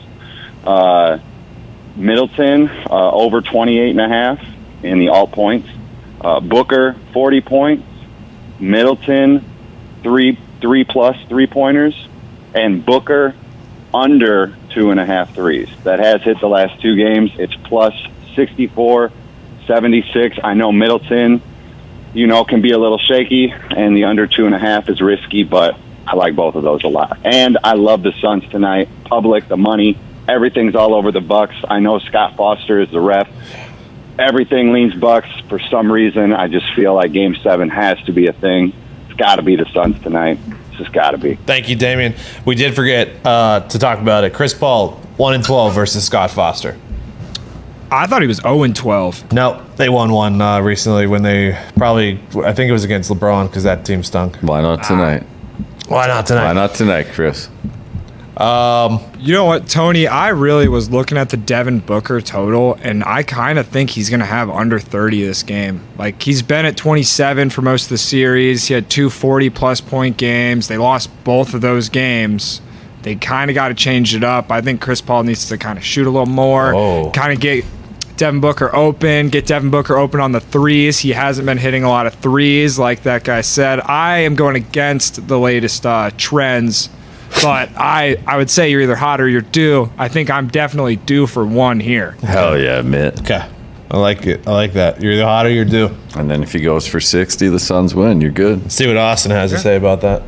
Speaker 8: Middleton, over 28.5 in the alt points. Booker, 40 points. Middleton, 3+ 3-pointers. And Booker, under 2.5 threes. That has hit the last 2 games. It's plus 64, 76. I know Middleton, can be a little shaky, and the under 2.5 is risky, but I like both of those a lot. And I love the Suns tonight. Public, the money, everything's all over the Bucks. I know Scott Foster is the ref. Everything leans Bucks. For some reason, I just feel like Game 7 has to be a thing. It's got to be the Suns tonight. It's just got to be.
Speaker 1: Thank you, Damien. We did forget to talk about it. Chris Paul, 1-12 versus Scott Foster.
Speaker 3: I thought he was 0-12.
Speaker 1: No, they won one recently when they I think it was against LeBron because that team stunk.
Speaker 2: Why not tonight?
Speaker 1: Why not tonight?
Speaker 2: Why not tonight, Chris?
Speaker 3: You know what, Tony? I really was looking at the Devin Booker total, and I kind of think he's going to have under 30 this game. Like, he's been at 27 for most of the series. He had 2 40-plus point games. They lost both of those games. They kind of got to change it up. I think Chris Paul needs to kind of shoot a little more, kind of get Devin Booker open, on the threes. He hasn't been hitting a lot of threes, like that guy said. I am going against the latest trends, but I would say you're either hot or you're due. I think I'm definitely due for one here.
Speaker 2: Hell yeah, Mitt.
Speaker 1: Okay. I like it. I like that. You're either hot or you're due.
Speaker 2: And then if he goes for 60, the Suns win. You're good.
Speaker 1: Let's see what Austin has to say about that.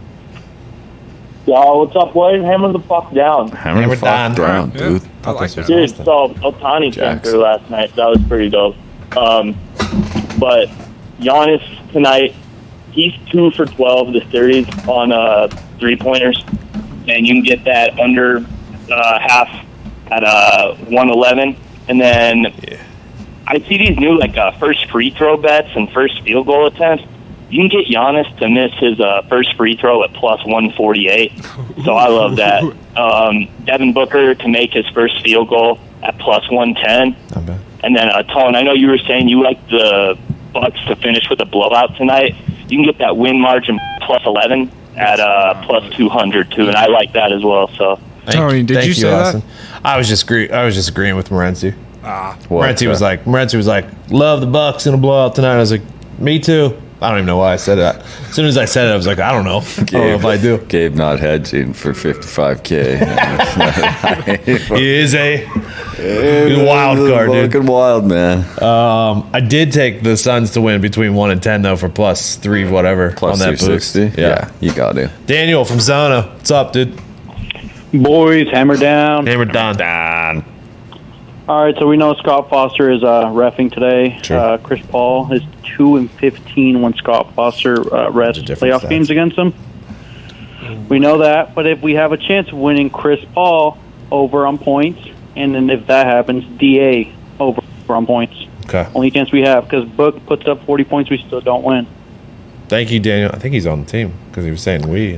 Speaker 9: Yo, what's up, boys? Hammer the fuck down.
Speaker 2: Hammer the fuck down, dude.
Speaker 3: I like that.
Speaker 9: Dude, so Ohtani came through last night. That was pretty dope. But Giannis tonight, he's 2 for 12 this series on three-pointers. And you can get that under half at 111. And then I see these new first free throw bets and first field goal attempts. You can get Giannis to miss his first free throw at plus 148. So I love that. Devin Booker to make his first field goal at plus 110.
Speaker 1: Not bad.
Speaker 9: And then, Tone, I know you were saying you like the Bucks to finish with a blowout tonight. You can get that win margin plus 11 at plus 200, too. And I like that as well. So,
Speaker 3: Tony, did you say
Speaker 1: Austin.
Speaker 3: that?
Speaker 1: I was just agreeing with Morency.
Speaker 2: What?
Speaker 1: Morency was like, love the Bucks in a blowout tonight. I was like, me too. I don't even know why I said that. As soon as I said it, I was like, I don't know. I don't know if I do.
Speaker 2: Gabe not hedging for 55K.
Speaker 1: He is a wild card, dude.
Speaker 2: Fucking wild, man.
Speaker 1: I did take the Suns to win between 1 and 10 though for plus 3 whatever
Speaker 2: Plus
Speaker 1: on that boost.
Speaker 2: 360? Yeah, you got it.
Speaker 1: Daniel from Zona, what's up, dude?
Speaker 10: Boys, hammer down.
Speaker 1: Hammer down.
Speaker 10: All right, so we know Scott Foster is reffing today.
Speaker 1: Sure.
Speaker 10: Chris Paul is 2-15 when Scott Foster rests playoff games against him. We know that, but if we have a chance of winning Chris Paul over on points, and then if that happens, DA over on points.
Speaker 1: Okay.
Speaker 10: Only chance we have, because Book puts up 40 points, we still don't win.
Speaker 1: Thank you, Daniel. I think he's on the team because he was saying we.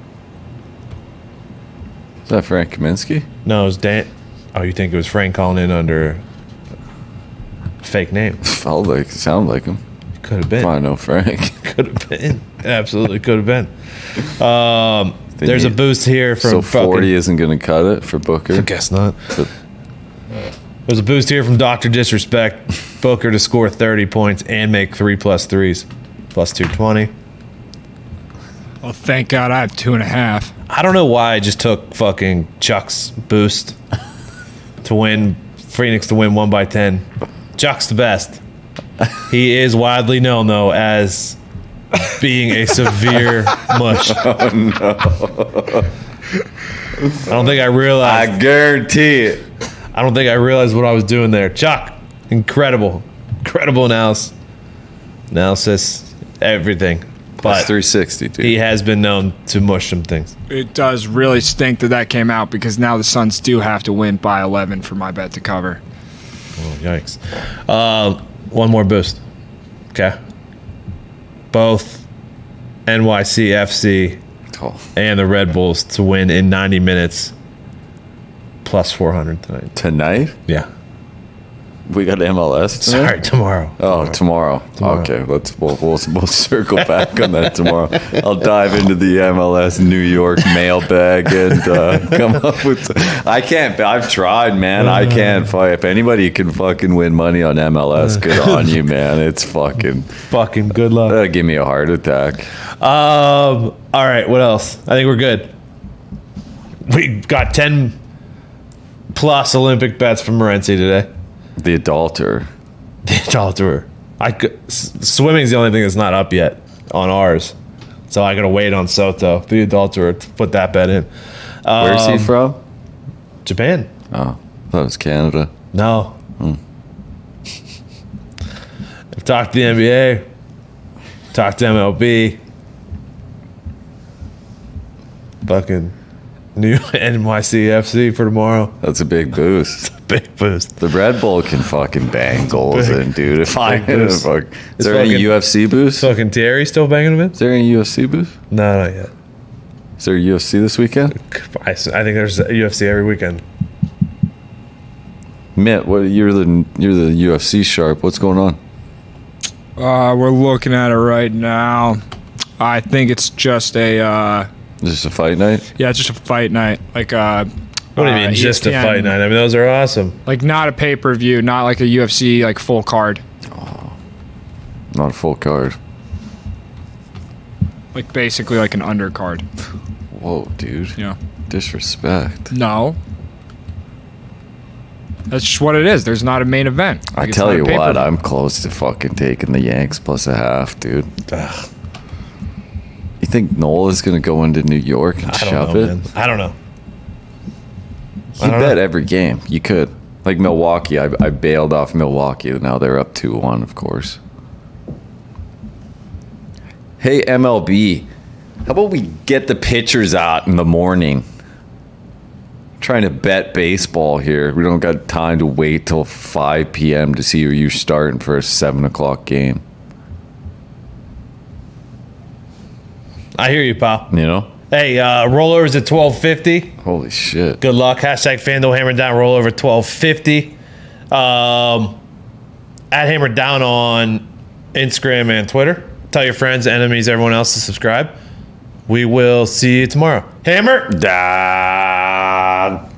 Speaker 2: Is that Frank Kaminsky?
Speaker 1: No, it was Dan. Oh, you think it was Frank calling in under a fake name?
Speaker 2: Sound like him.
Speaker 1: Could have been.
Speaker 2: I know Frank.
Speaker 1: Could have been. Absolutely could have been. There's a boost here from.
Speaker 2: So 40 isn't going to cut it for Booker?
Speaker 1: I guess not. There's a boost here from Dr. Disrespect. Booker to score 30 points and make 3 plus 3s. Plus 220.
Speaker 3: Well, thank God I have 2.5.
Speaker 1: I don't know why I just took fucking Chuck's boost to win Phoenix to win 1 by 10. Chuck's the best. He is widely known though as being a severe mush.
Speaker 2: Oh no!
Speaker 1: I don't think I realized.
Speaker 2: I guarantee it.
Speaker 1: I don't think I realized what I was doing there. Chuck, incredible analysis, everything.
Speaker 2: Plus
Speaker 1: But
Speaker 2: 360, dude.
Speaker 1: he has been known to mush some things.
Speaker 3: It does really stink that came out because now the Suns do have to win by 11 for my bet to cover.
Speaker 1: Oh, yikes. One more boost. Okay. Both NYCFC and the Red Bulls to win in 90 minutes plus 400 tonight.
Speaker 2: Tonight?
Speaker 1: Yeah.
Speaker 2: We got MLS tonight?
Speaker 1: Sorry, tomorrow.
Speaker 2: Oh, tomorrow. Okay, we'll circle back on that tomorrow. I'll dive into the MLS New York mailbag and come up with. I can't. I've tried, man. I can't. If anybody can fucking win money on MLS, good on you, man. It's fucking
Speaker 1: good luck.
Speaker 2: That'll give me a heart attack.
Speaker 1: All right. What else? I think we're good. We got 10 plus Olympic bets from Morency today.
Speaker 2: The adulterer.
Speaker 1: Swimming's the only thing that's not up yet on ours, so I gotta wait on Soto, the adulterer, to put that bet in.
Speaker 2: Where's he from?
Speaker 1: Japan.
Speaker 2: Oh, I thought it was Canada.
Speaker 1: No. I've talked to the NBA, talked to MLB, fucking new NYCFC for tomorrow.
Speaker 2: That's a big boost.
Speaker 1: Big boost.
Speaker 2: The Red Bull can fucking bang goals in, dude. If I
Speaker 1: boost.
Speaker 2: Is there any UFC boost?
Speaker 1: Fucking Thierry still banging them in?
Speaker 2: Is there any UFC boost?
Speaker 1: No, not yet.
Speaker 2: Is there UFC this weekend?
Speaker 1: I think there's UFC every weekend.
Speaker 2: Mitt, you're the UFC sharp. What's going on?
Speaker 3: We're looking at it right now. I think it's just a.
Speaker 2: Just a fight night?
Speaker 3: Yeah, it's just a fight night. Like
Speaker 1: what do you mean, just a fight night? I mean, those are awesome.
Speaker 3: Like not a pay-per-view, not like a UFC like full card.
Speaker 2: Oh, not a full card.
Speaker 3: Like basically like an undercard.
Speaker 2: Whoa, dude.
Speaker 3: Yeah.
Speaker 2: Disrespect.
Speaker 3: No. That's just what it is. There's not a main event.
Speaker 2: Like, I tell you what, I'm close to fucking taking the Yanks plus a half, dude.
Speaker 1: Ugh.
Speaker 2: You think Noel is going to go into New York and shove it?
Speaker 1: Man. I don't know.
Speaker 2: You bet every game. You could. Like Milwaukee. I bailed off Milwaukee. Now they're up 2-1, of course. Hey, MLB. How about we get the pitchers out in the morning? Trying to bet baseball here. We don't got time to wait till 5 p.m. to see who you're starting for a 7 o'clock game.
Speaker 1: I hear you, pal.
Speaker 2: You know?
Speaker 1: Hey, rollovers at 12:50.
Speaker 2: Holy shit.
Speaker 1: Good luck. Hashtag FanDuel Hammer Down rollover 12:50. At Hammer Down on Instagram and Twitter. Tell your friends, enemies, everyone else to subscribe. We will see you tomorrow. Hammer Down.